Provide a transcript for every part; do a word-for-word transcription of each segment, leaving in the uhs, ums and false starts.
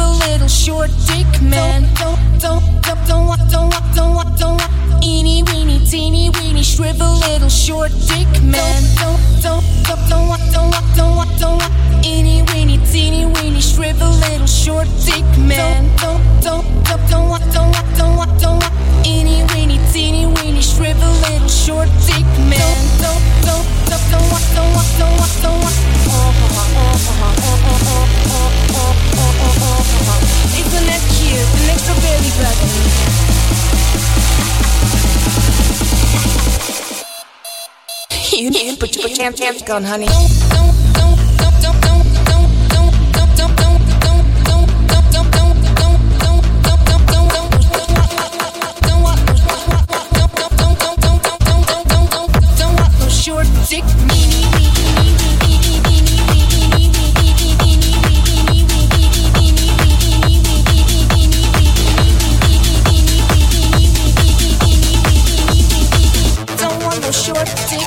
shrivel little short dick man. Don't, don't, don't, don't want, don't want, don't want, don't want. Eeny, weeny, teeny, weeny, shrivel little short dick man. Don't, don't, don't, don't want, don't want, don't want, don't want. Eeny, weeny, teeny, weeny, shrivel little short dick man. Don't, don't, don't, don't want, don't want, don't want, don't want. Eeny, weeny, teeny, weeny, shrivel little short dick man. Don't, don't, don't, don't want, don't want, don't want, don't want. Isn't that cute? An extra belly button. You need to put your chance chance gun, honey. Don't, don't, don't, don't, don't, don't, don't, don't, don't, don't, don't, don't, don't, don't, don't, don't want no short dick meanie. Don't want no short dick.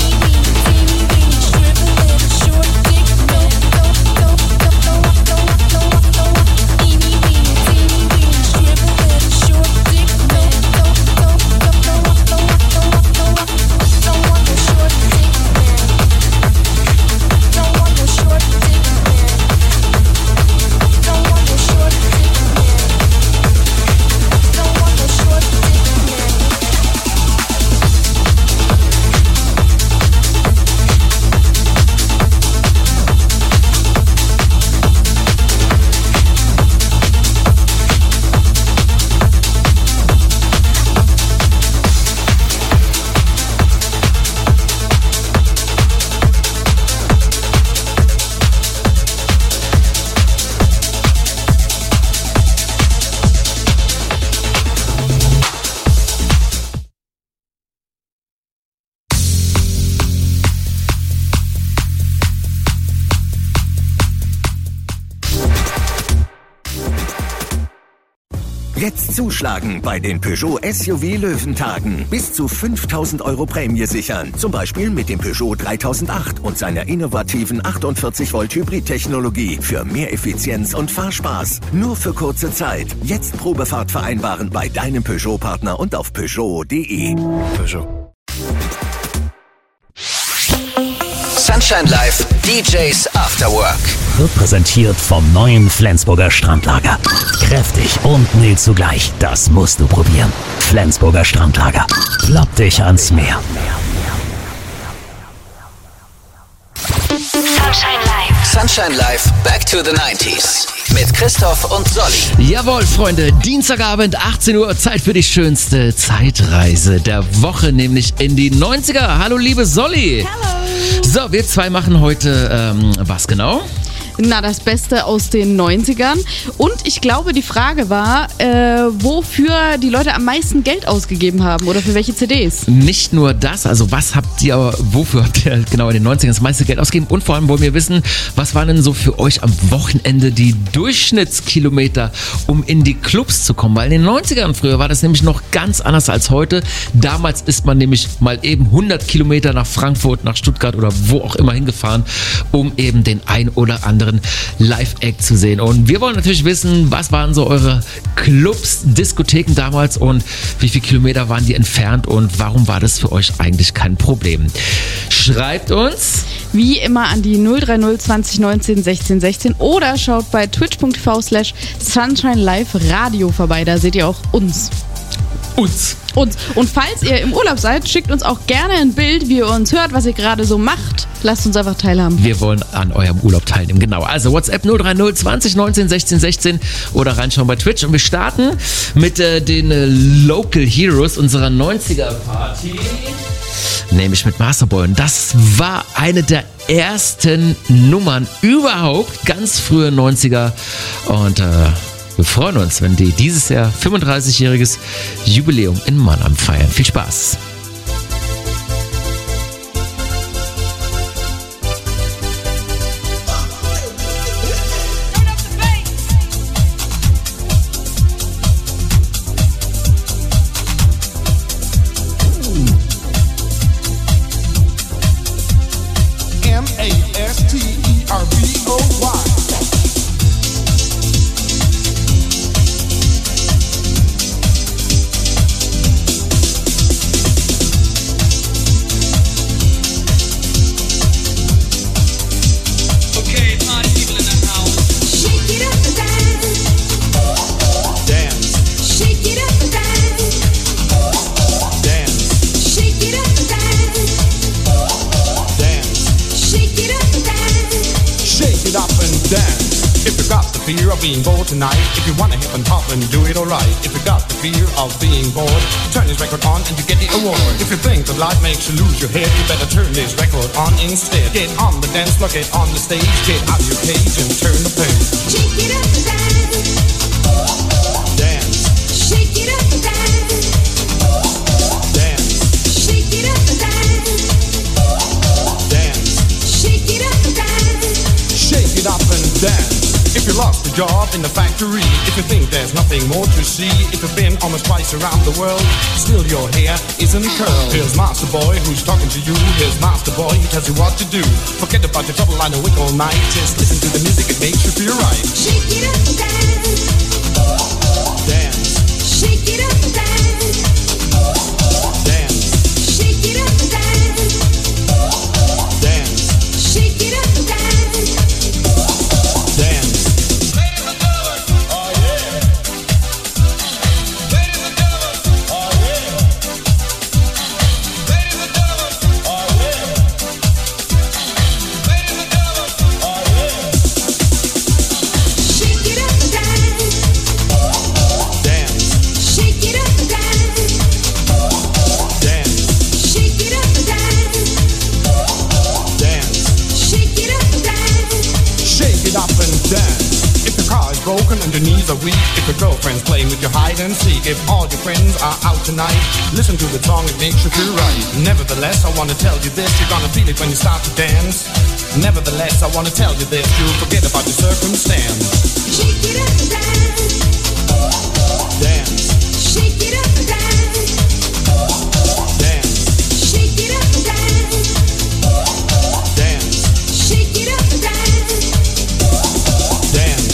Jetzt zuschlagen bei den Peugeot S U V Löwentagen. Bis zu fünftausend Euro Prämie sichern. Zum Beispiel mit dem Peugeot dreitausendacht und seiner innovativen achtundvierzig Volt Hybrid-Technologie für mehr Effizienz und Fahrspaß. Nur für kurze Zeit. Jetzt Probefahrt vereinbaren bei deinem Peugeot-Partner und auf Peugeot punkt de. Peugeot. Sunshine Live, D Js After Work. Wird präsentiert vom neuen Flensburger Strandlager. Kräftig und mild zugleich. Das musst du probieren. Flensburger Strandlager. Klopp dich ans Meer. Sunshine Live. Sunshine Live, back to the nineties. Mit Christoph und Solly. Jawohl, Freunde, Dienstagabend, achtzehn Uhr, Zeit für die schönste Zeitreise der Woche, nämlich in die neunziger. Hallo, liebe Solly. Hallo. So, wir zwei machen heute, ähm, was genau? Na, das Beste aus den neunzigern. Und ich glaube, die Frage war, äh, wofür die Leute am meisten Geld ausgegeben haben oder für welche C Ds. Nicht nur das, also was habt ihr, wofür habt ihr genau in den neunzigern das meiste Geld ausgegeben? Und vor allem wollen wir wissen, was waren denn so für euch am Wochenende die Durchschnittskilometer, um in die Clubs zu kommen? Weil in den neunzigern früher war das nämlich noch ganz anders als heute. Damals ist man nämlich mal eben hundert Kilometer nach Frankfurt, nach Stuttgart oder wo auch immer hingefahren, um eben den ein oder anderen Live-Act zu sehen. Und wir wollen natürlich wissen, was waren so eure Clubs, Diskotheken damals und wie viele Kilometer waren die entfernt und warum war das für euch eigentlich kein Problem? Schreibt uns wie immer an die null drei null zwanzig neunzehn sechzehn sechzehn oder schaut bei twitch punkt tv slash Sunshine Live Radio vorbei. Da seht ihr auch uns. Uns. Uns. Und falls ihr im Urlaub seid, schickt uns auch gerne ein Bild, wie ihr uns hört, was ihr gerade so macht. Lasst uns einfach teilhaben. Wir wollen an eurem Urlaub teilnehmen, genau. Also WhatsApp null drei null zwanzig neunzehn sechzehn sechzehn oder reinschauen bei Twitch. Und wir starten mit äh, den äh, Local Heroes unserer neunziger Party. Nämlich mit Masterboy. Und das war eine der ersten Nummern überhaupt, ganz frühe neunziger. Und äh, wir freuen uns, wenn die dieses Jahr fünfunddreißigjähriges Jubiläum in Mannheim feiern. Viel Spaß! M A S T E R B O Y fear of being bored tonight, if you wanna hip and hop and do it alright, if you got the fear of being bored, turn this record on and you get the award. If you think that life makes you lose your head, you better turn this record on instead. Get on the dance floor, get on the stage, get out of your cage and turn the page. Shake it up and dance. Dance. Shake it up and dance. Dance. Shake it up and dance. Dance. Shake it up and dance. Shake it up and dance. If you lost a job in the factory, if you think there's nothing more to see, if you've been almost twice around the world, still your hair isn't curled. Here's Master Boy who's talking to you. Here's Master Boy, he tells you what to do. Forget about your trouble line and wait all night. Just listen to the music, it makes you feel right. Shake it up and dance. Dance. Shake it up and dance. Dance. Shake it up and dance. Dance. Shake it up and dance. Dance. Broken and your knees are weak. If your girlfriend's playing with your hide and seek. If all your friends are out tonight, listen to the song, it makes you feel right. Nevertheless, I wanna tell you this, you're gonna feel it when you start to dance. Nevertheless, I wanna tell you this, you'll forget about your circumstance. Shake it up and dance. Dance. Shake it up and dance. Dance. Shake it up and dance. Dance. Shake it up and dance. Dance.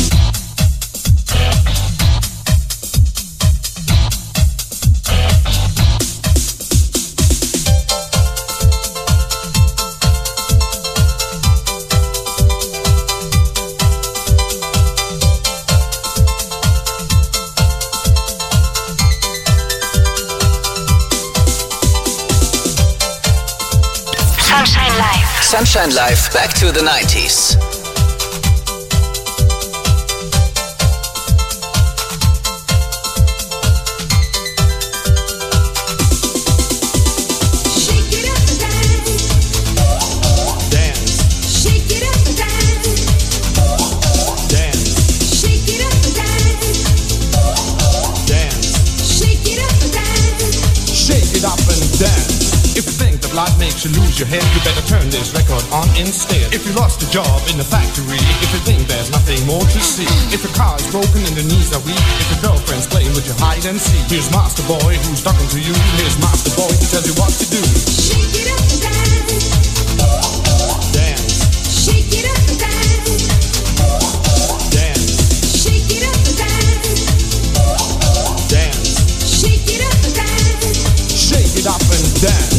Sunshine Live. Sunshine Live, back to the nineties. Shake it up and dance. Dance. Shake it up and dance. Dance. Shake it up and dance. Dance. Shake it up and dance. Shake it up and dance. If you think that life makes you lose your head, you better turn this record on instead. If you lost a job in the factory, if you think there's nothing more to see, if your car is broken and your knees are weak, if your girlfriend's playing with your hide and seek, here's Master Boy who's talking to you. Here's Master Boy who tells you what to do. Shake it up and dance. Dance. Shake it up and dance. Dance. Shake it up and dance. Dance. Shake it up and dance. Shake it up and dance.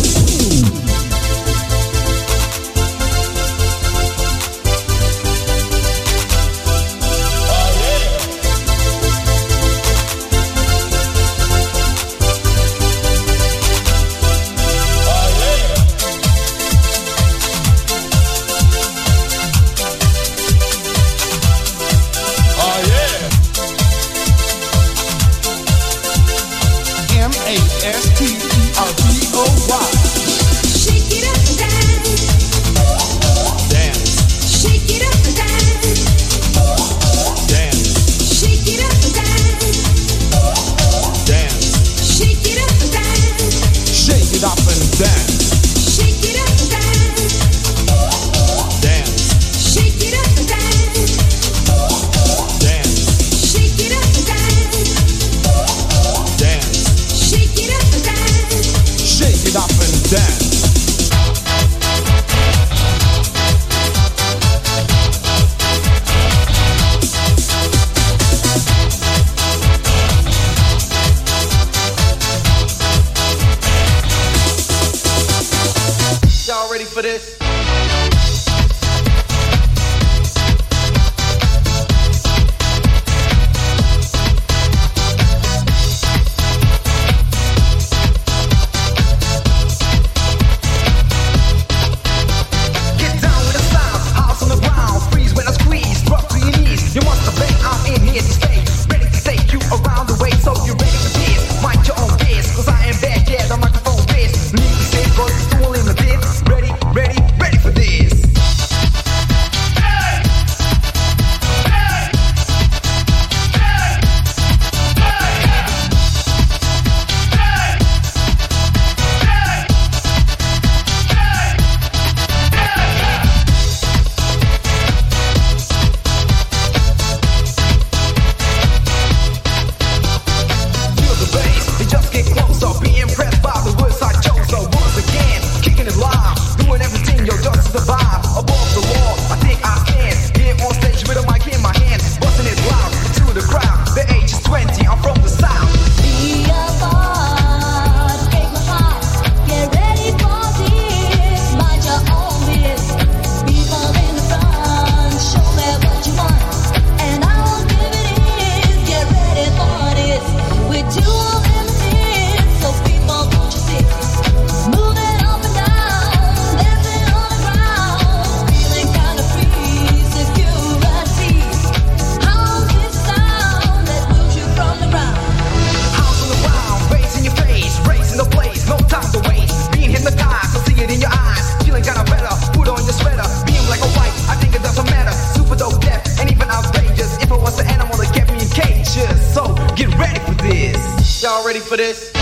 for this?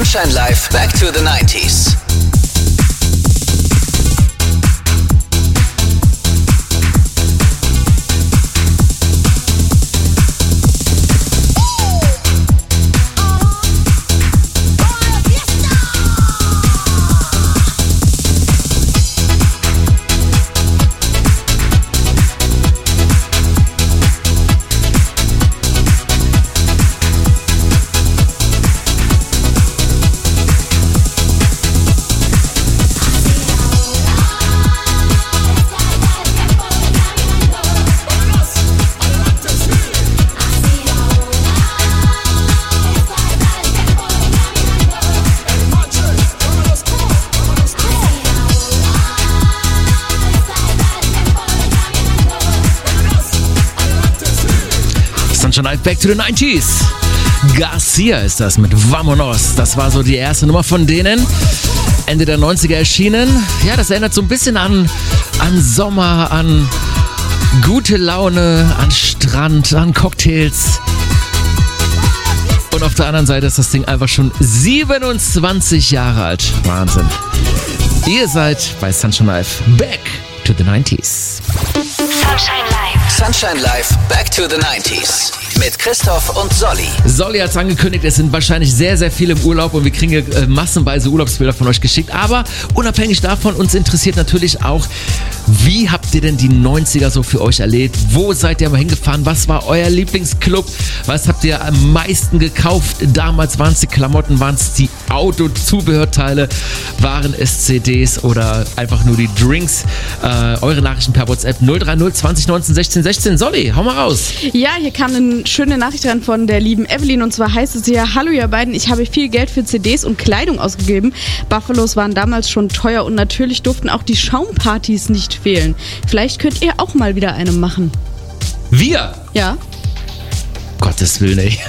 Sunshine Live Back to the nineties. Back to the nineties. Garcia ist das mit Vamonos. Das war so die erste Nummer von denen. Ende der neunziger erschienen. Ja, das erinnert so ein bisschen an, an Sommer, an gute Laune, an Strand, an Cocktails. Und auf der anderen Seite ist das Ding einfach schon siebenundzwanzig Jahre alt. Wahnsinn. Ihr seid bei Sunshine Live Back to the nineties. Sunshine Live. Sunshine Live Back to the nineties. Mit Christoph und Solly. Solly hat es angekündigt, es sind wahrscheinlich sehr, sehr viele im Urlaub und wir kriegen hier äh, massenweise Urlaubsbilder von euch geschickt. Aber unabhängig davon, uns interessiert natürlich auch, wie habt ihr denn die neunziger so für euch erlebt? Wo seid ihr mal hingefahren? Was war euer Lieblingsclub? Was habt ihr am meisten gekauft? Damals waren es die Klamotten, waren es die Autozubehörteile, waren es C Ds oder einfach nur die Drinks? Äh, eure Nachrichten per WhatsApp null drei null zwanzig neunzehn sechzehn sechzehn. Solly, hau mal raus. Ja, hier kam eine schöne Nachricht rein von der lieben Evelyn und zwar heißt es hier: Hallo ihr beiden, ich habe viel Geld für C Ds und Kleidung ausgegeben. Buffalos waren damals schon teuer und natürlich durften auch die Schaumpartys nicht fehlen. Vielleicht könnt ihr auch mal wieder eine machen. Wir? Ja. Gottes Willen, ey.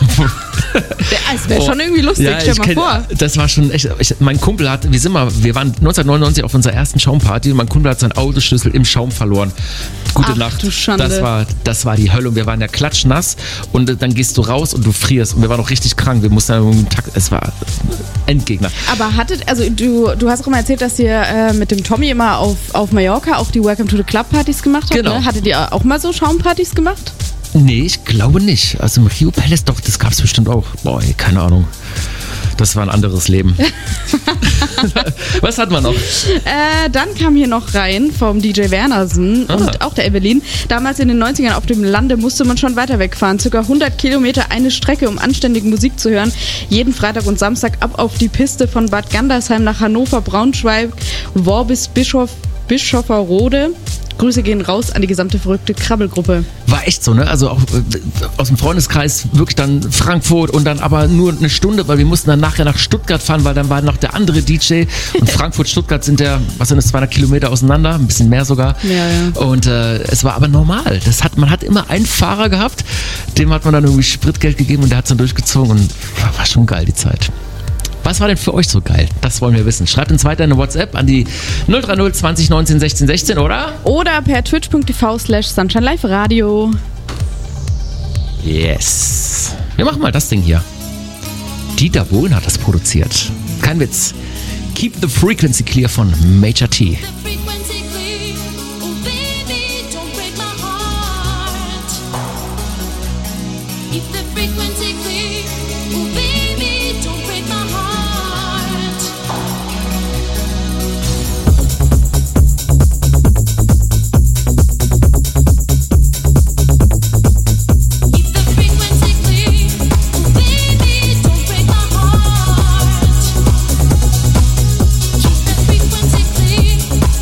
Es wäre schon irgendwie lustig, ja, stell mal kenn, vor. Das war schon echt, ich, mein Kumpel hat, wir sind mal, wir waren neunzehnhundertneunundneunzig auf unserer ersten Schaumparty und mein Kumpel hat seinen Autoschlüssel im Schaum verloren. Gute Ach, Nacht. Du Schande. Das war, das war die Hölle und wir waren ja klatschnass und dann gehst du raus und du frierst und wir waren auch richtig krank. Wir mussten dann im Takt, es war Endgegner. Aber hattet, also du, du hast auch immer erzählt, dass ihr äh, mit dem Tommy immer auf, auf Mallorca auch die Welcome to the Club Partys gemacht habt. Genau. Ne? Hattet ihr auch mal so Schaumpartys gemacht? Nee, ich glaube nicht. Also im Rio Palace, doch, das gab es bestimmt auch. Boah, ey, keine Ahnung. Das war ein anderes Leben. Was hat man noch? Äh, dann kam hier noch rein vom D J Wernersen Ah. und auch der Evelyn. Damals in den neunzigern auf dem Lande musste man schon weiter wegfahren. Circa hundert Kilometer eine Strecke, um anständige Musik zu hören. Jeden Freitag und Samstag ab auf die Piste von Bad Gandersheim nach Hannover, Braunschweig, Worbis, Bischof, Bischofferode. Grüße gehen raus an die gesamte verrückte Krabbelgruppe. War echt so, ne? Also auch äh, aus dem Freundeskreis wirklich dann Frankfurt und dann aber nur eine Stunde, weil wir mussten dann nachher nach Stuttgart fahren, weil dann war noch der andere D J und Frankfurt, Stuttgart sind ja, was sind das, zweihundert Kilometer auseinander, ein bisschen mehr sogar. Ja, ja. Und äh, es war aber normal. Das hat, man hat immer einen Fahrer gehabt, dem hat man dann irgendwie Spritgeld gegeben und der hat es dann durchgezogen und war schon geil die Zeit. Was war denn für euch so geil? Das wollen wir wissen. Schreibt uns weiter eine WhatsApp an die null drei null zwanzig neunzehn sechzehn sechzehn, oder? Oder per twitch.tv slash Sunshine Live Radio. Yes. Wir machen mal das Ding hier. Dieter Bohlen hat das produziert. Kein Witz. Keep the Frequency Clear von Major T. Frequency clear, oh baby, don't break my heart. Keep the frequency clear, oh baby, don't break my heart. Keep the frequency clear, oh baby, don't break my heart. Keep the frequency clear.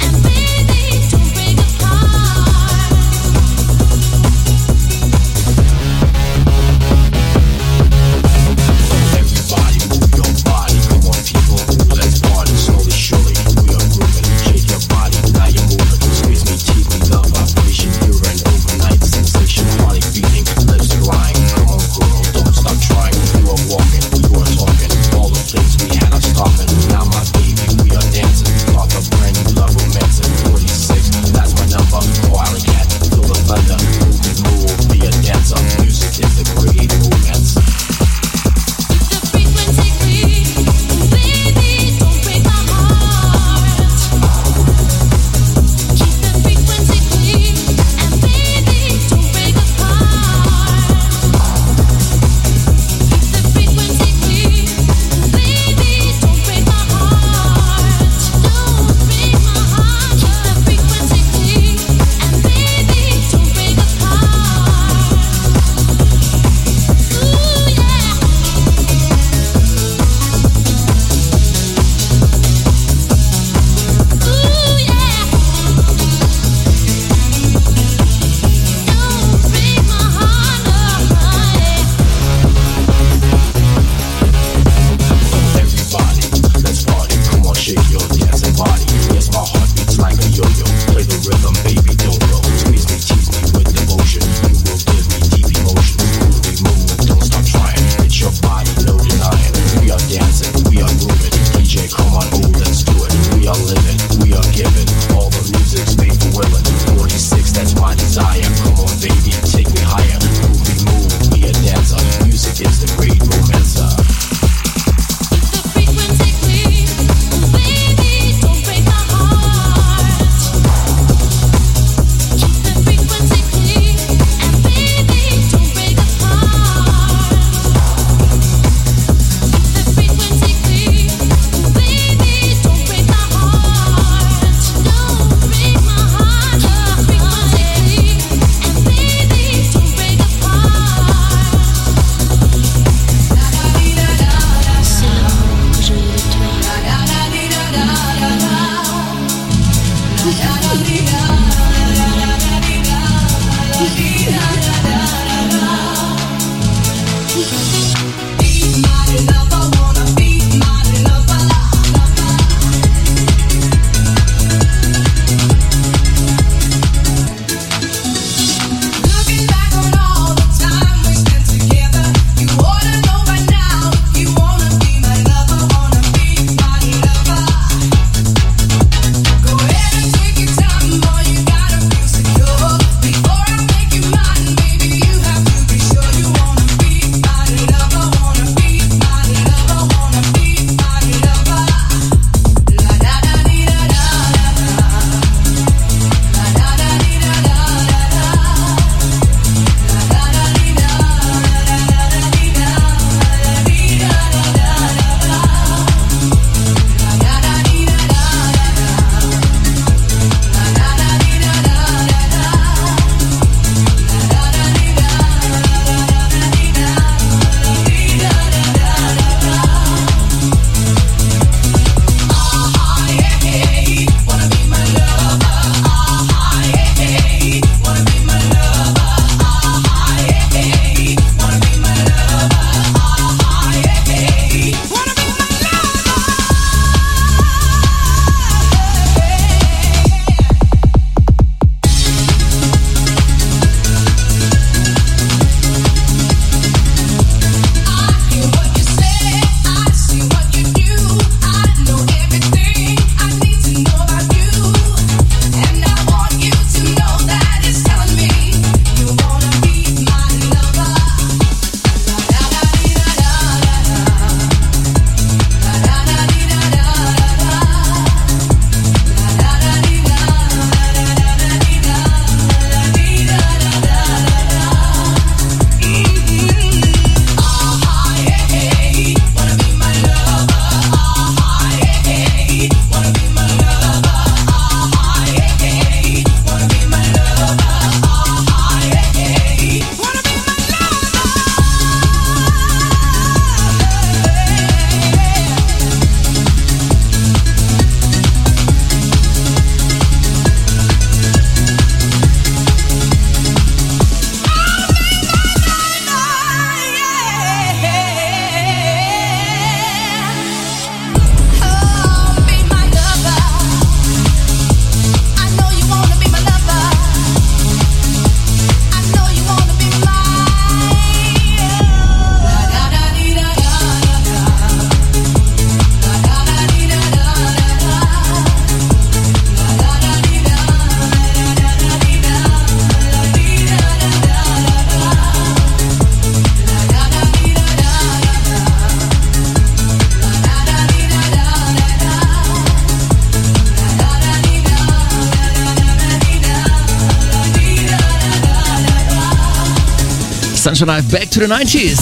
Sunshine Live, Back to the nineties.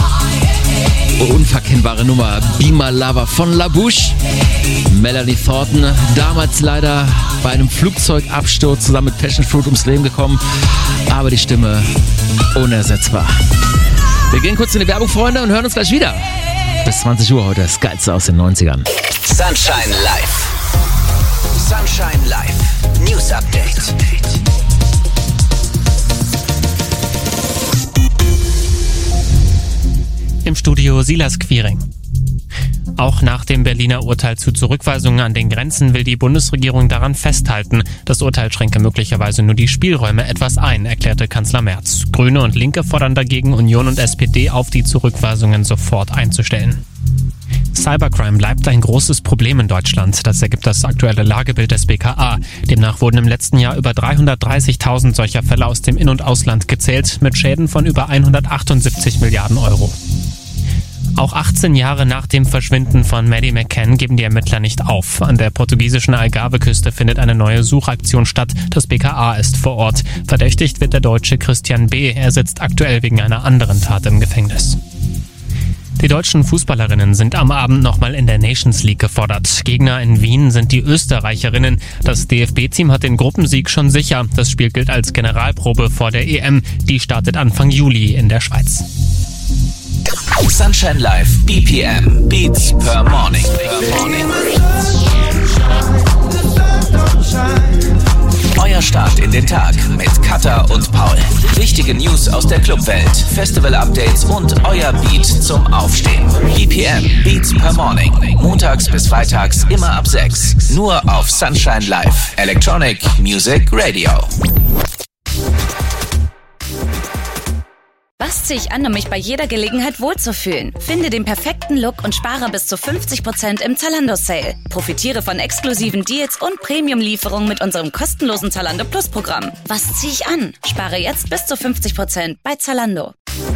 Unverkennbare Nummer, Be My Lover von La Bouche. Melanie Thornton, damals leider bei einem Flugzeugabsturz zusammen mit Passion Fruit ums Leben gekommen, aber die Stimme unersetzbar. Wir gehen kurz in die Werbung, Freunde, und hören uns gleich wieder. Bis zwanzig Uhr heute, das Geilste aus den neunzigern. Sunshine Live. Sunshine Live. News Update. Im Studio Silas Quiring. Auch nach dem Berliner Urteil zu Zurückweisungen an den Grenzen will die Bundesregierung daran festhalten. Das Urteil schränke möglicherweise nur die Spielräume etwas ein, erklärte Kanzler Merz. Grüne und Linke fordern dagegen Union und S P D auf, die Zurückweisungen sofort einzustellen. Cybercrime bleibt ein großes Problem in Deutschland. Das ergibt das aktuelle Lagebild des B K A. Demnach wurden im letzten Jahr über dreihundertdreißigtausend solcher Fälle aus dem In- und Ausland gezählt, mit Schäden von über hundertachtundsiebzig Milliarden Euro. Auch achtzehn Jahre nach dem Verschwinden von Maddie McCann geben die Ermittler nicht auf. An der portugiesischen Algarve-Küste findet eine neue Suchaktion statt. Das B K A ist vor Ort. Verdächtigt wird der Deutsche Christian B. Er sitzt aktuell wegen einer anderen Tat im Gefängnis. Die deutschen Fußballerinnen sind am Abend nochmal in der Nations League gefordert. Gegner in Wien sind die Österreicherinnen. Das D F B-Team hat den Gruppensieg schon sicher. Das Spiel gilt als Generalprobe vor der E M. Die startet Anfang Juli in der Schweiz. Sunshine Live B P M. Beats per Morning. Per Morning. Euer Neuer Start in den Tag mit Katha und Paul. Wichtige News aus der Clubwelt, Festival-Updates und euer Beat zum Aufstehen. B P M, Beats per Morning. Montags bis freitags immer ab sechs. Nur auf Sunshine Live. Electronic Music Radio. Was ziehe ich an, um mich bei jeder Gelegenheit wohlzufühlen? Finde den perfekten Look und spare bis zu fünfzig Prozent im Zalando-Sale. Profitiere von exklusiven Deals und Premium-Lieferungen mit unserem kostenlosen Zalando Plus-Programm. Was ziehe ich an? Spare jetzt bis zu fünfzig Prozent bei Zalando.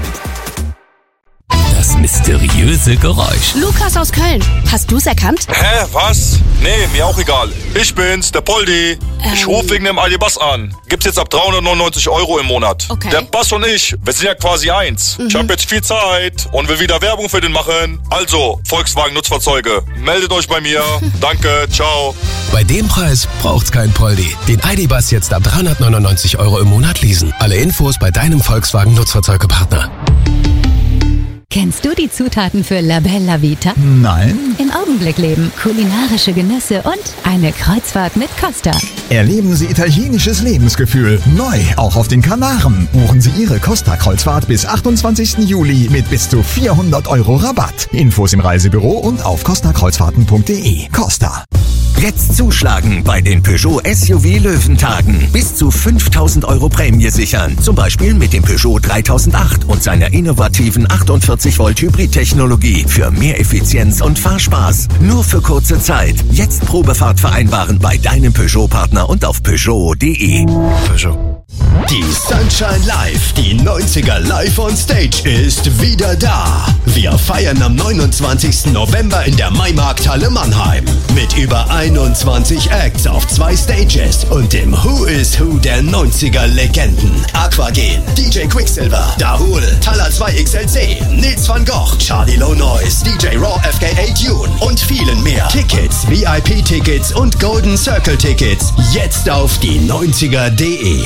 Das mysteriöse Geräusch. Lukas aus Köln. Hast du's erkannt? Hä, was? Nee, mir auch egal. Ich bin's, der Poldi. Ähm. Ich rufe wegen dem Aldi-Bass an. Gibt's jetzt ab dreihundertneunundneunzig Euro im Monat. Okay. Der Bass und ich, wir sind ja quasi eins. Mhm. Ich habe jetzt viel Zeit und will wieder Werbung für den machen. Also, Volkswagen Nutzfahrzeuge, meldet euch bei mir. Danke, ciao. Bei dem Preis braucht's kein Poldi. Den Aldi-Bass jetzt ab dreihundertneunundneunzig Euro im Monat leasen. Alle Infos bei deinem Volkswagen Nutzfahrzeugepartner. Kennst du die Zutaten für La Bella Vita? Nein. Im Augenblick leben, kulinarische Genüsse und eine Kreuzfahrt mit Costa. Erleben Sie italienisches Lebensgefühl. Neu, auch auf den Kanaren. Buchen Sie Ihre Costa-Kreuzfahrt bis achtundzwanzigsten Juli mit bis zu vierhundert Euro Rabatt. Infos im Reisebüro und auf costa kreuzfahrten punkt de. Costa. Jetzt zuschlagen bei den Peugeot S U V Löwentagen. Bis zu fünftausend Euro Prämie sichern. Zum Beispiel mit dem Peugeot dreitausendacht und seiner innovativen achtundvierzig Volt Hybrid-Technologie für mehr Effizienz und Fahrspaß. Nur für kurze Zeit. Jetzt Probefahrt vereinbaren bei deinem Peugeot-Partner und auf Peugeot punkt de. Peugeot. Die Sunshine Live, die neunziger Live on Stage ist wieder da. Wir feiern am neunundzwanzigsten November in der Maimarkthalle Mannheim. Mit über einundzwanzig Acts auf zwei Stages und dem Who is Who der neunziger Legenden. Aquagen, D J Quicksilver, Dahul, Talla zwei X L C, Nils van Gogh, Charlie Low Noise, D J Raw, F K A Tune und vielen mehr. Tickets, V I P-Tickets und Golden Circle-Tickets jetzt auf die neunziger punkt de.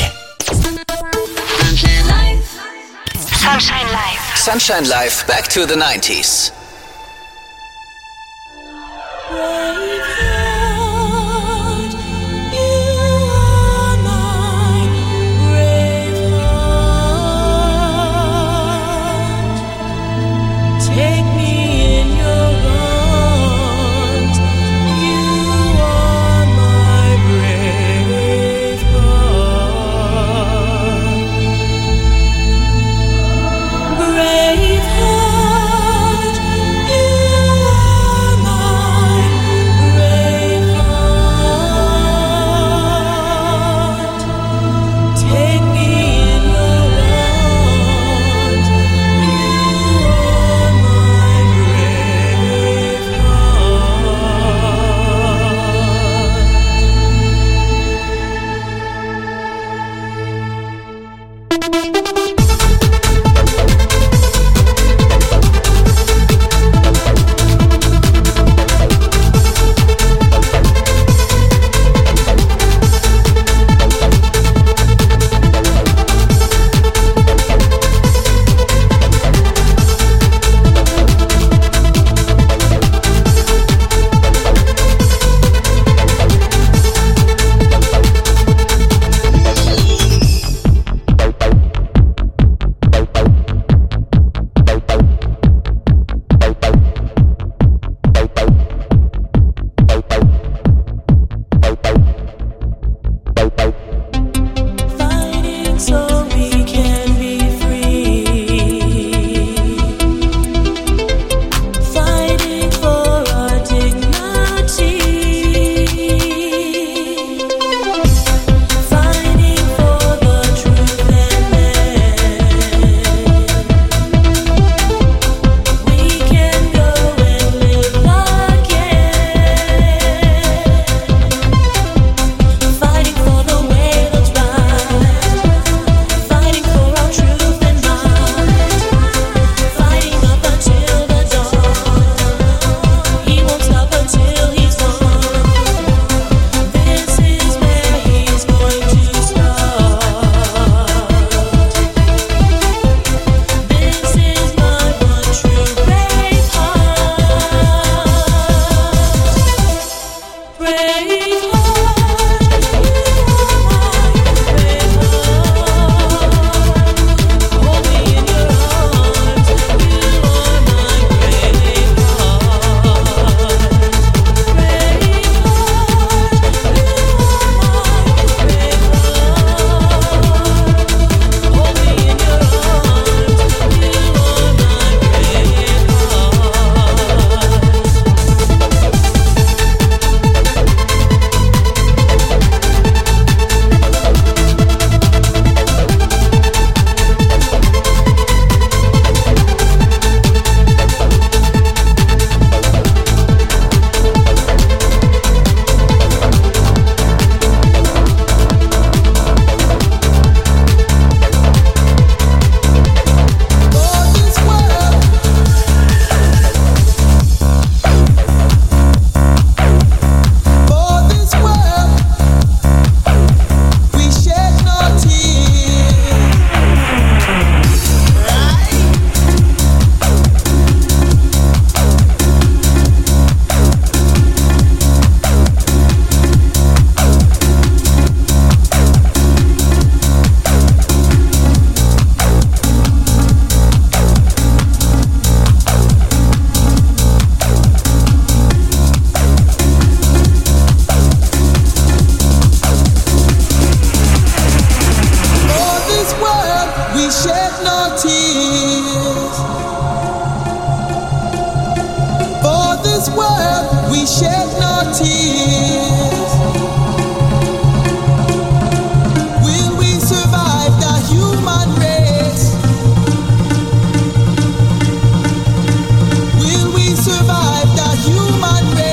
Sunshine Live. Sunshine Live, back to the nineties. Brave heart, shed no tears. For this world we shed no tears. Will we survive the human race? Will we survive the human race?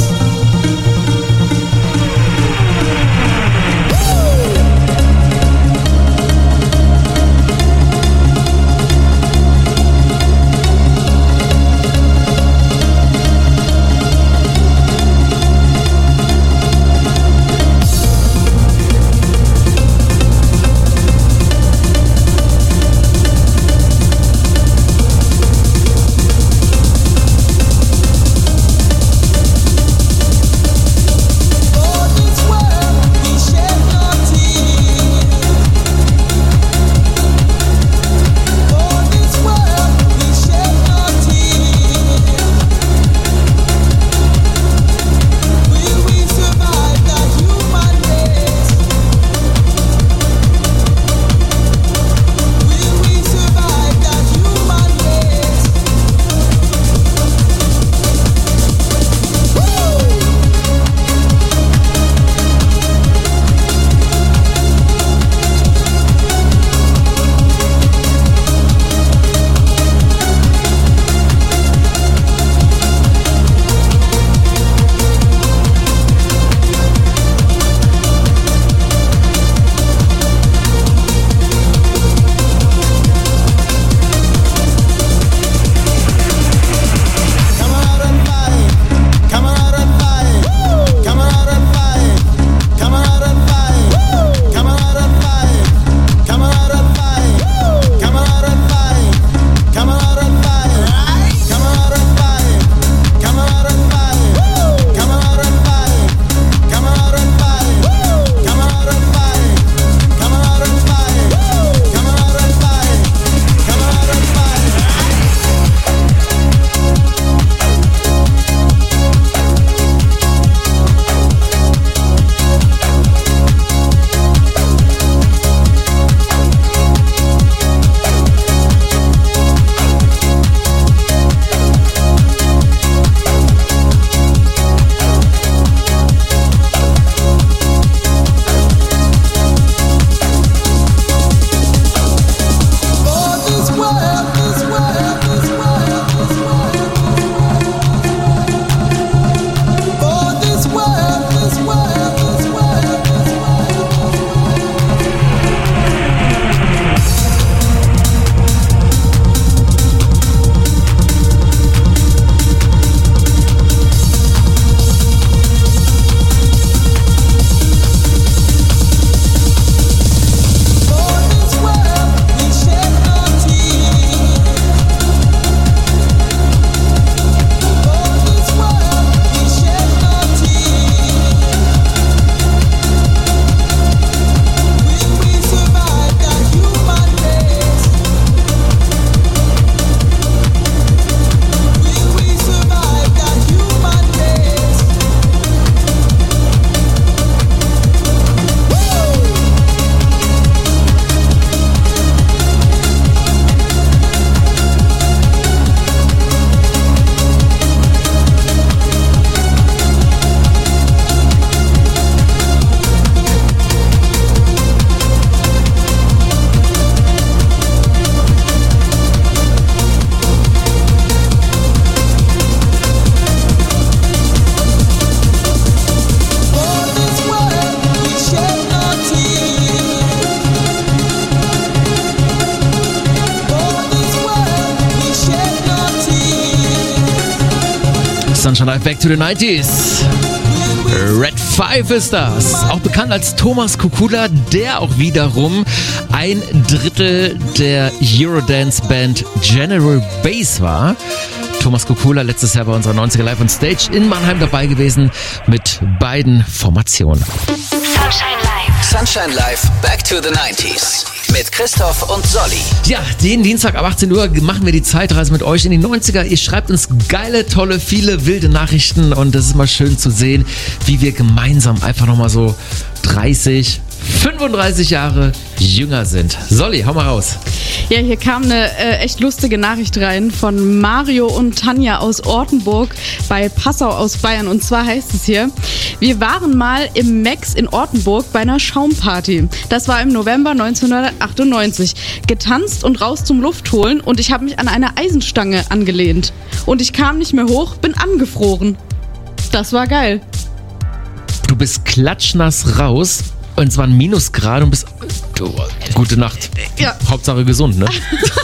Sunshine Live Back to the nineties. Red five ist das. Auch bekannt als Thomas Kukula, der auch wiederum ein Drittel der Eurodance-Band General Bass war. Thomas Kukula letztes Jahr bei unserer neunziger Live on Stage in Mannheim dabei gewesen mit beiden Formationen. Sunshine Live. Sunshine Live Back to the nineties. Mit Christoph und Solly. Ja, jeden Dienstag ab achtzehn Uhr machen wir die Zeitreise mit euch in die neunziger. Ihr schreibt uns geile, tolle, viele wilde Nachrichten und es ist mal schön zu sehen, wie wir gemeinsam einfach nochmal so dreißig, fünfunddreißig Jahre jünger sind. Solli, hau mal raus. Ja, hier kam eine äh, echt lustige Nachricht rein von Mario und Tanja aus Ortenburg bei Passau aus Bayern. Und zwar heißt es hier, wir waren mal im Max in Ortenburg bei einer Schaumparty. Das war im November neunzehnhundertachtundneunzig. Getanzt und raus zum Luft holen und ich habe mich an eine Eisenstange angelehnt. Und ich kam nicht mehr hoch, bin angefroren. Das war geil. Du bist klatschnass raus und es waren Minusgrade und bist... Du, gute Nacht. Ja. Hauptsache gesund, ne?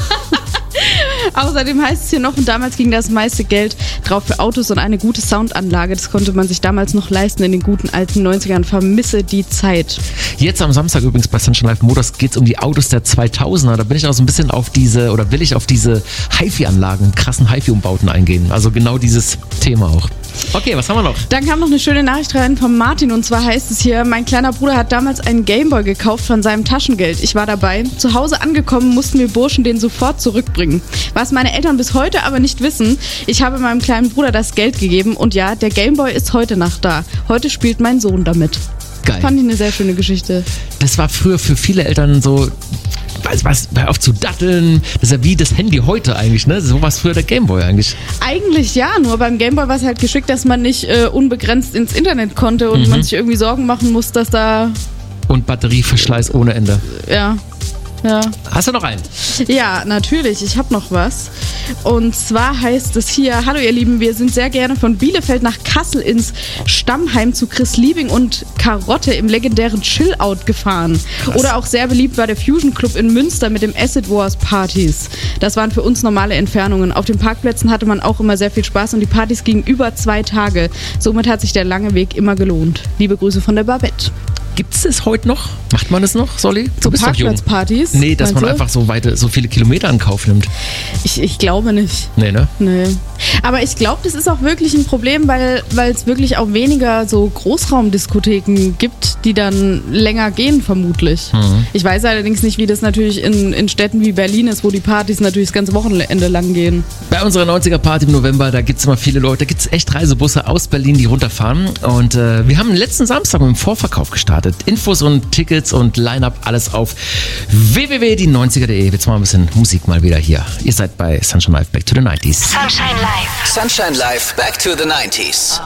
Außerdem heißt es hier noch, und damals ging das meiste Geld drauf für Autos und eine gute Soundanlage. Das konnte man sich damals noch leisten in den guten alten neunzigern. Vermisse die Zeit. Jetzt am Samstag übrigens bei Sunshine Live Motors geht es um die Autos der zweitausender. Da bin ich auch so ein bisschen auf diese, oder will ich auf diese Hi-Fi-Anlagen, krassen Hi-Fi-Umbauten eingehen. Also genau dieses Thema auch. Okay, was haben wir noch? Dann kam noch eine schöne Nachricht rein von Martin und zwar heißt es hier, mein kleiner Bruder hat damals einen Gameboy gekauft von seinem Taschengeld. Ich war dabei. Zu Hause angekommen mussten wir Burschen den sofort zurückbringen. Was meine Eltern bis heute aber nicht wissen, ich habe meinem kleinen Bruder das Geld gegeben und ja, der Gameboy ist heute noch da. Heute spielt mein Sohn damit. Geil. Fand ich eine sehr schöne Geschichte. Das war früher für viele Eltern so... Was, was, hör auf zu datteln. Das ist ja wie das Handy heute eigentlich, ne? So war es früher der Gameboy eigentlich. Eigentlich ja, nur beim Gameboy war es halt geschickt, dass man nicht äh, unbegrenzt ins Internet konnte und Mhm. man sich irgendwie Sorgen machen muss, dass da... Und Batterieverschleiß ohne Ende. Ja, ja. Hast du noch einen? Ja, natürlich. Ich habe noch was. Und zwar heißt es hier, hallo ihr Lieben, wir sind sehr gerne von Bielefeld nach Kassel ins Stammheim zu Chris Liebing und Karotte im legendären Chill-Out gefahren. Krass. Oder auch sehr beliebt war der Fusion Club in Münster mit dem Acid Wars Partys. Das waren für uns normale Entfernungen. Auf den Parkplätzen hatte man auch immer sehr viel Spaß und die Partys gingen über zwei Tage. Somit hat sich der lange Weg immer gelohnt. Liebe Grüße von der Babette. Gibt es es heute noch? Macht man es noch, Solli? So Du bist doch jung. Parkplatzpartys? Nee, dass man meinst du? einfach so weite, so viele Kilometer in Kauf nimmt. Ich, ich glaube nicht. Nee, ne? Nee. Aber ich glaube, das ist auch wirklich ein Problem, weil weil es wirklich auch weniger so Großraumdiskotheken gibt, die dann länger gehen, vermutlich. Mhm. Ich weiß allerdings nicht, wie das natürlich in, in Städten wie Berlin ist, wo die Partys natürlich das ganze Wochenende lang gehen. Bei unserer neunziger-Party im November, da gibt es immer viele Leute, da gibt es echt Reisebusse aus Berlin, die runterfahren. Und äh, wir haben letzten Samstag mit dem Vorverkauf gestartet. Infos und Tickets und Line-Up, alles auf w w w punkt die neunziger punkt de. Jetzt mal ein bisschen Musik mal wieder hier. Ihr seid bei Sunshine Live Back to the nineties. Sunshine Live. Sunshine Live Back to the nineties.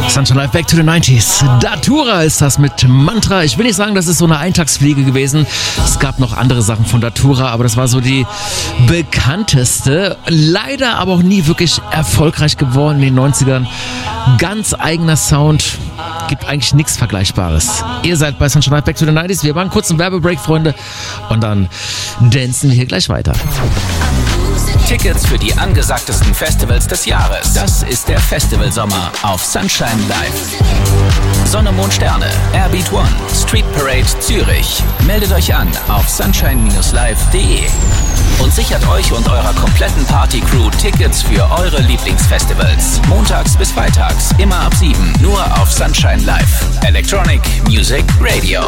Sunshine Live Back to the nineties. Datura ist das mit Mantra. Ich will nicht sagen, das ist so eine Eintagsfliege gewesen. Es gab noch andere Sachen von Datura, aber das war so die bekannteste. Leider aber auch nie wirklich erfolgreich geworden in den neunzigern. Ganz eigener Sound. Gibt eigentlich nichts Vergleichbares. Ihr seid bei Sunshine Live Back to the nineties. Wir machen kurz einen Werbebreak, Freunde. Und dann dancen wir hier gleich weiter. Tickets für die angesagtesten Festivals des Jahres. Das ist der Festivalsommer auf Sunshine Live. Sonne, Mond, Sterne, Airbeat One, Street Parade Zürich. Meldet euch an auf sunshine live punkt de und sichert euch und eurer kompletten Party-Crew Tickets für eure Lieblingsfestivals. Montags bis freitags, immer ab sieben, nur auf Sunshine Live. Electronic Music Radio.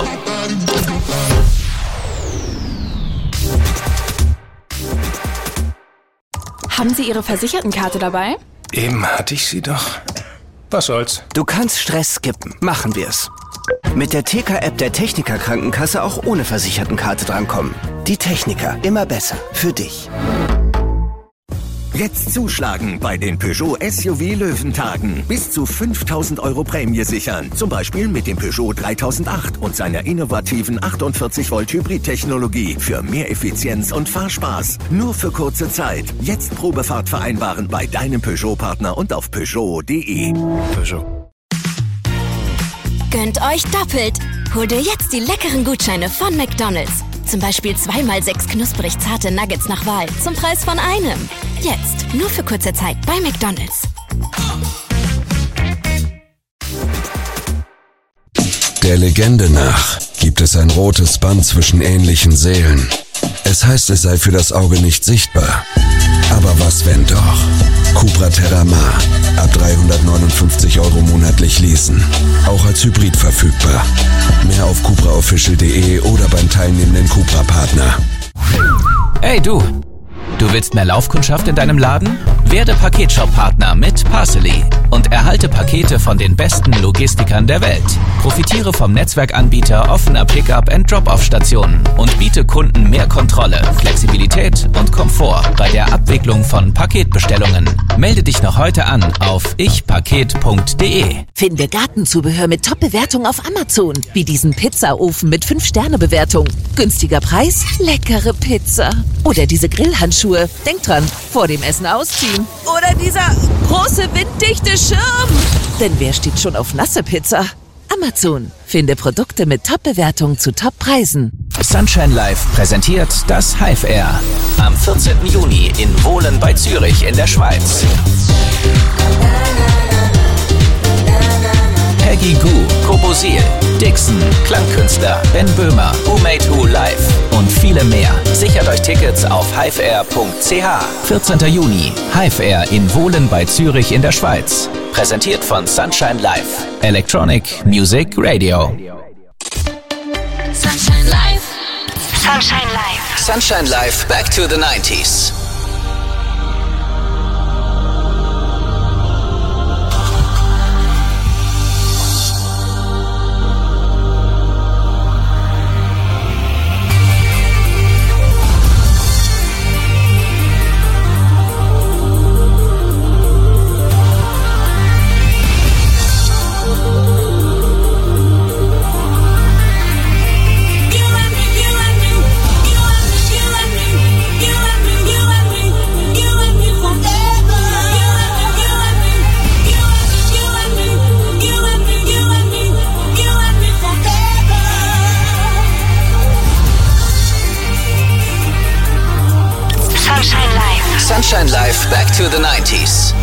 Haben Sie Ihre Versichertenkarte dabei? Eben hatte ich sie doch. Was soll's? Du kannst Stress skippen. Machen wir's. Mit der T K-App der Techniker Krankenkasse auch ohne Versichertenkarte drankommen. Die Techniker, immer besser. Für dich. Jetzt zuschlagen bei den Peugeot S U V Löwentagen. Bis zu fünftausend Euro Prämie sichern. Zum Beispiel mit dem Peugeot dreitausendacht und seiner innovativen achtundvierzig Volt Hybrid-Technologie für mehr Effizienz und Fahrspaß. Nur für kurze Zeit. Jetzt Probefahrt vereinbaren bei deinem Peugeot-Partner und auf Peugeot punkt de. Peugeot. Gönnt euch doppelt. Hol dir jetzt die leckeren Gutscheine von McDonald's. Zum Beispiel zwei mal sechs knusprig zarte Nuggets nach Wahl zum Preis von einem. Jetzt, nur für kurze Zeit bei McDonald's. Der Legende nach gibt es ein rotes Band zwischen ähnlichen Seelen. Es heißt, es sei für das Auge nicht sichtbar. Aber was wenn doch? Cupra Terramar. Ab dreihundertneunundfünfzig Euro monatlich leasen. Auch als Hybrid verfügbar. Mehr auf cupra official punkt de oder beim teilnehmenden Cupra-Partner. Hey du! Du willst mehr Laufkundschaft in deinem Laden? Werde Paketshop-Partner mit Parcely und erhalte Pakete von den besten Logistikern der Welt. Profitiere vom Netzwerkanbieter offener Pickup- and Drop-Off-Stationen und biete Kunden mehr Kontrolle, Flexibilität und Komfort bei der Abwicklung von Paketbestellungen. Melde dich noch heute an auf ich paket punkt de. Finde Gartenzubehör mit Top-Bewertung auf Amazon, wie diesen Pizzaofen mit fünf Sterne Bewertung. Günstiger Preis, leckere Pizza. Oder diese Grillhandschuhe. Denk dran, vor dem Essen ausziehen. Oder dieser große winddichte Schirm. Denn wer steht schon auf nasse Pizza? Amazon. Finde Produkte mit Top-Bewertung zu Top-Preisen. Sunshine Live präsentiert das Hive Air. Am vierzehnten Juni in Wohlen bei Zürich in der Schweiz. Peggy Goo, Kobosil, Dixon, Klangkünstler, Ben Böhmer, Who Made Who Live und viele mehr. Sichert euch Tickets auf hiveair punkt c h. vierzehnten Juni, Hive Air in Wohlen bei Zürich in der Schweiz. Präsentiert von Sunshine Live. Electronic Music Radio. Sunshine Live. Sunshine Live. Sunshine Live Back to the nineties. Sunshine Live Back to the nineties.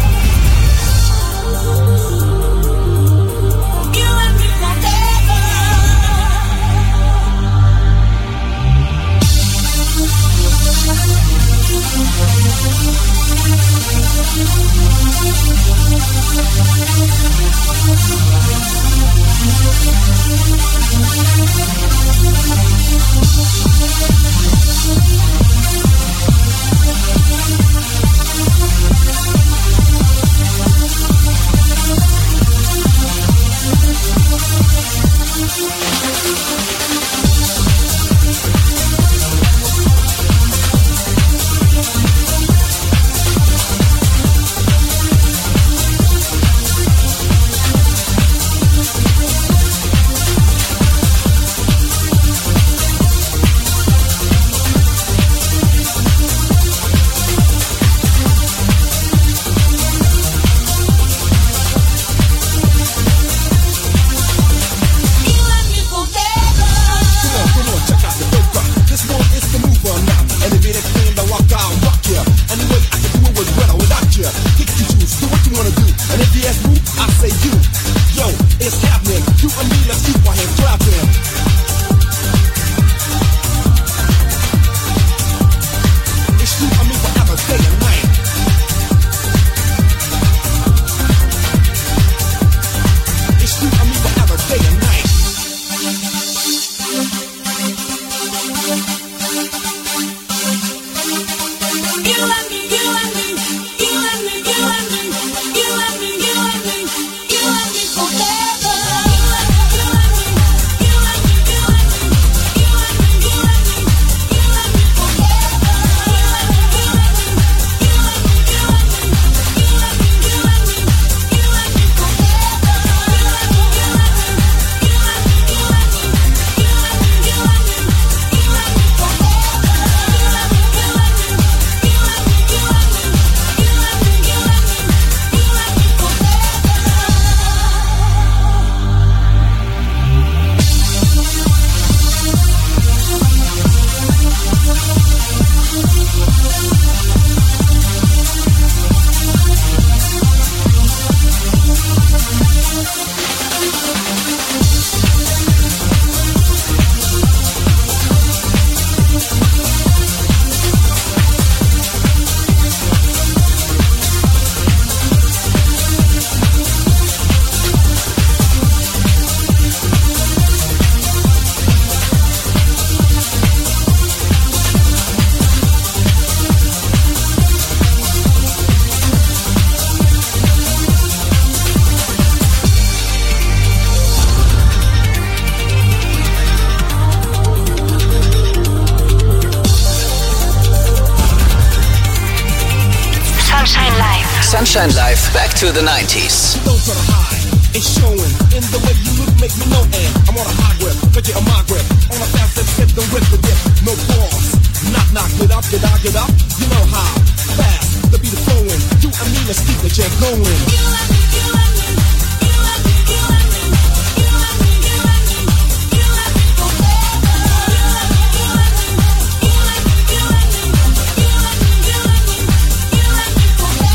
Sunshine Live, back to the nineties. Don't try to hide, it's showing in the way you look, make me know. And I'm on a high grip, but you're on my grip. On a fast step, step, don't rip the dip. No pause, knock, knock, get up, get out, get up. You know how fast the beat is flowing. You, I mean, let's keep the jam going. You love me, you love me, you love me, you love me, you love me, you love me, you love me forever. You love me, you love me, you love me, you love me, you love me, you love me, you love me forever.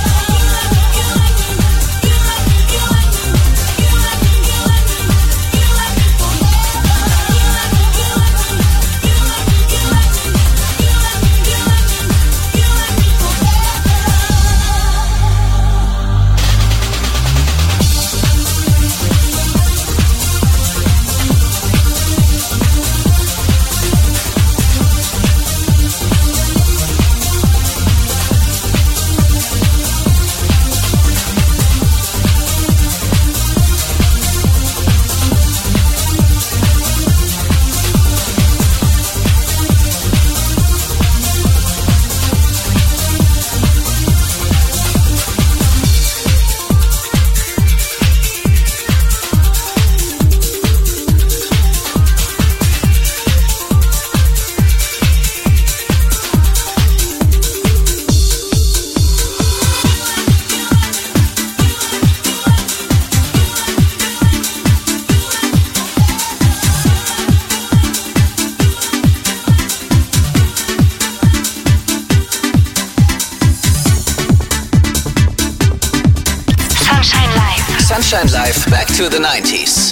Sunshine Live, back to the nineties.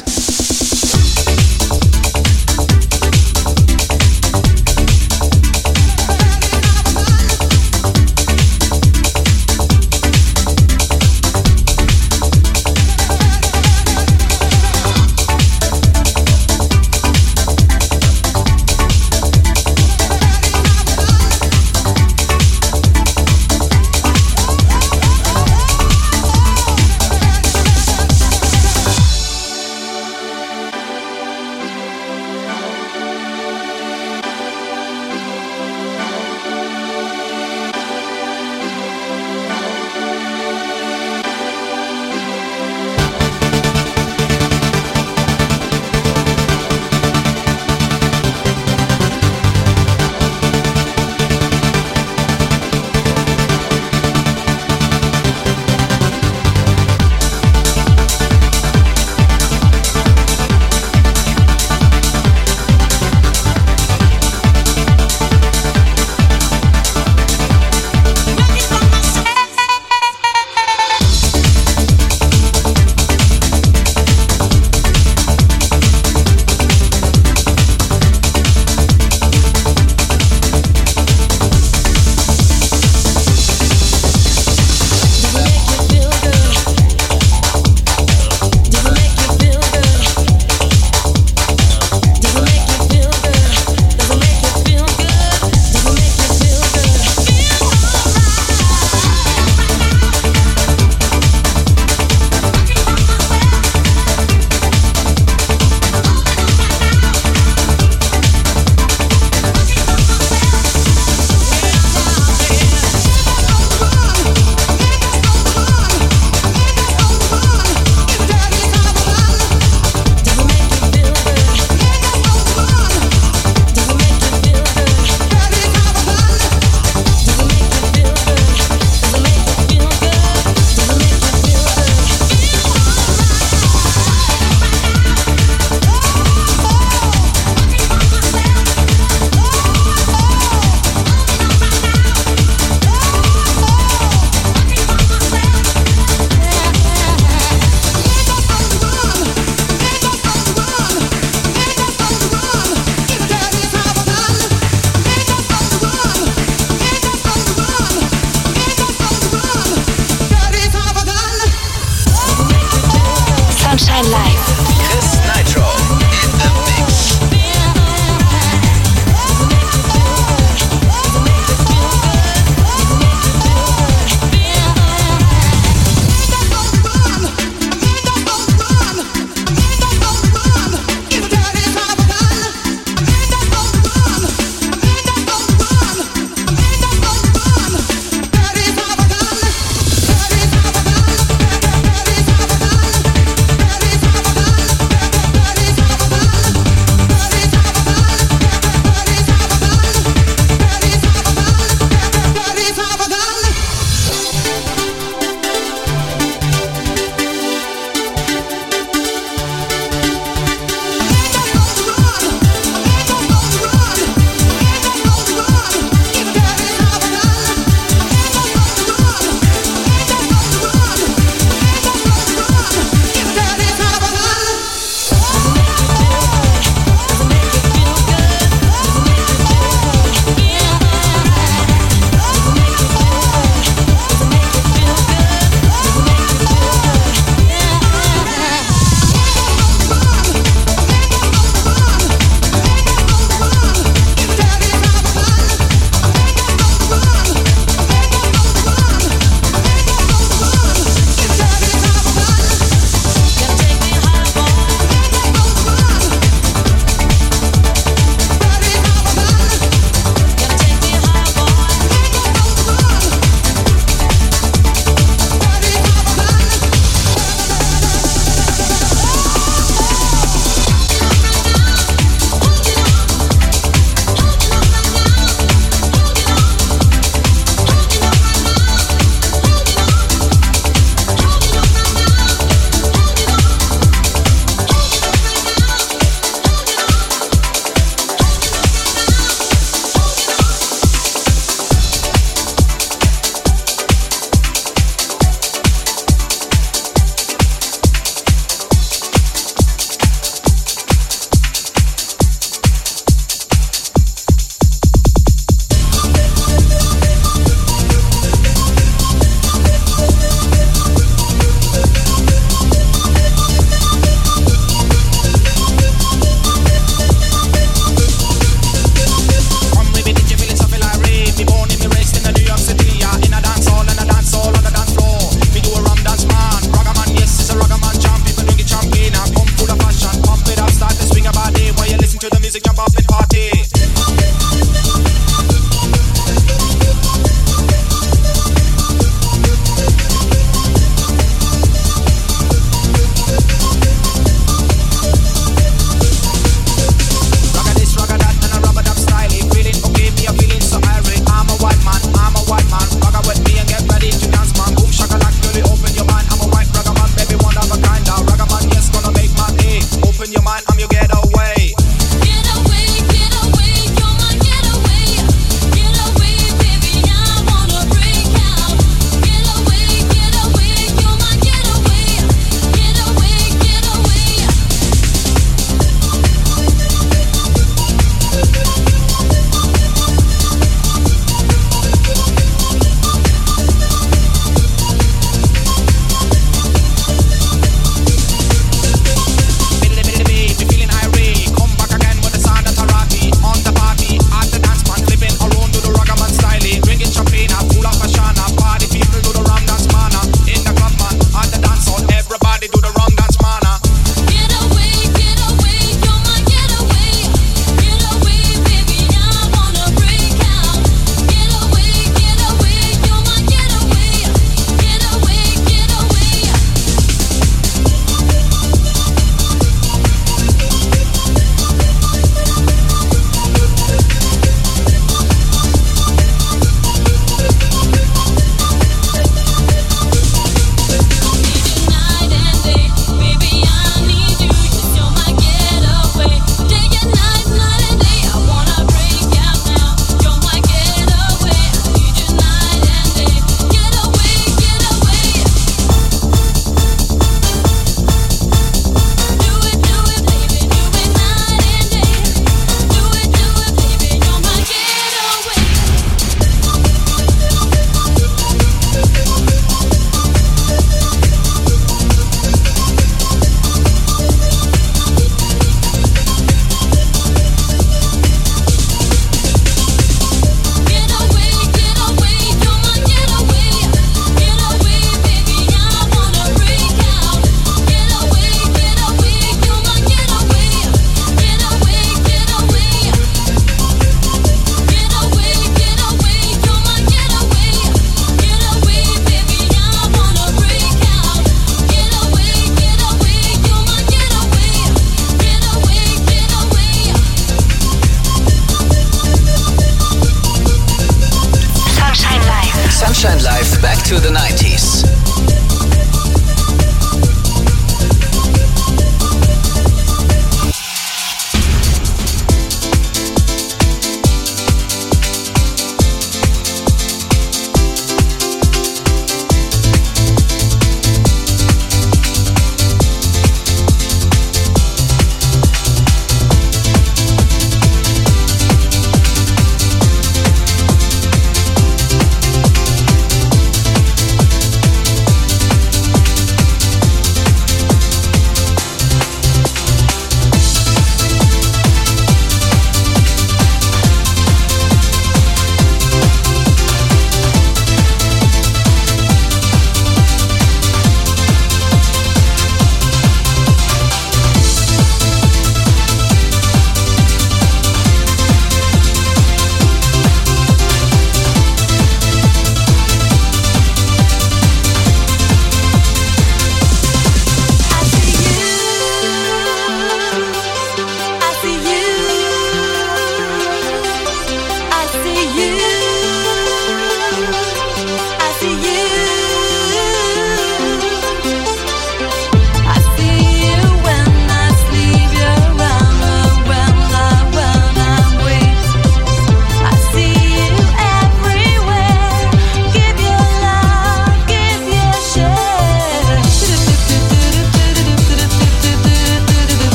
Sunshine Live Back to the nineties.